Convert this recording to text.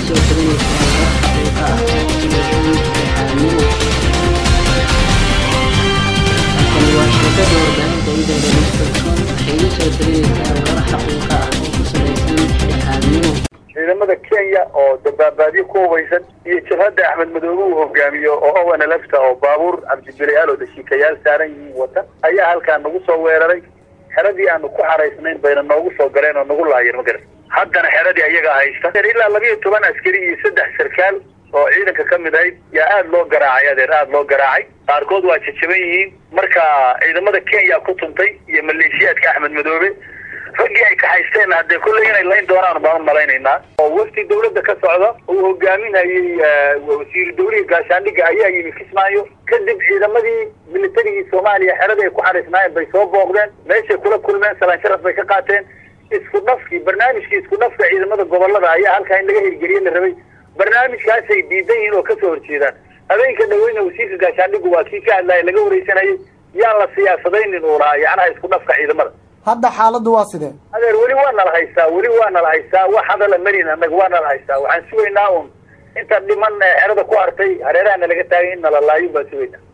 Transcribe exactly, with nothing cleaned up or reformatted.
soo tabanaysaa xaqiiqa ah oo ku salaysan dhexdhexaadnimo. Halkani waa shirkadda warbaahinta idaada Nextelcom waxay la soo tabanaysaa warar xaqiiqa ah oo ku salaysan dhexdhexaadnimo. ciidamada Kenya oo dabaabaadyo ku hubeysan iyo jabhadda Axmed Madoobe uu hogaamiyo oo awana lafta oo baabuur cabdibilayaal oo dashiikayaal saaran yihiin wata ayaa halkaan nagu soo weeraray. xeradii aanu ku xaraysnayn bayna noogu soo galeen oo nagu laayeen magaran. haddana xeradii ayaga haysta ilaa laba iyo toban askari iyo saddex sarkaal oo ciidanka ka mid ahayd yaa aad loo garaacay adeer aad loo garaacay qaarkood waa jajaban yihiin. marka ciidamada Kenya ku tuntay iyo maleeshiyaadka Axmed Madoobe ragii ay ka haysteen hadda kulli inay layn doonaan baan maleynaynaa. oo wafdi dawladda ka socda uu hogaaminayay wasiir dawladda gaashaandhigga ayaa yimid Kismaayo kadib ciidamadii militariga Soomaaliya xerada ay ku xaraysnaayeen bay soo booqdeen meesha kula kulmeen salaan sharaf bay ka qaateen. isku dhafkii barnaamijkii isku dhafka ciidamada gobolada ayaa halkaa in laga hirgeliyay la rabay. barnaamijkaas ay diidan yihiin oo ka soo horjeedaan. habeenka dhaweyna wasiirka gaashaandhiggu waa kii ka hadlayay laga wareysanayay yaan la siyaasadaynin uu lahaa yacnaha isku dhafka ciidamada. hadda xaaladdu waa sidee adeer weli waa nala haystaa weli waa nala haystaa wax hadala marin annaga waa nala haystaa waxaan sugaynaa un inta dhiman xerada ku hartay hareeraha nalaga taagay in nala laayo baan sugaynaa.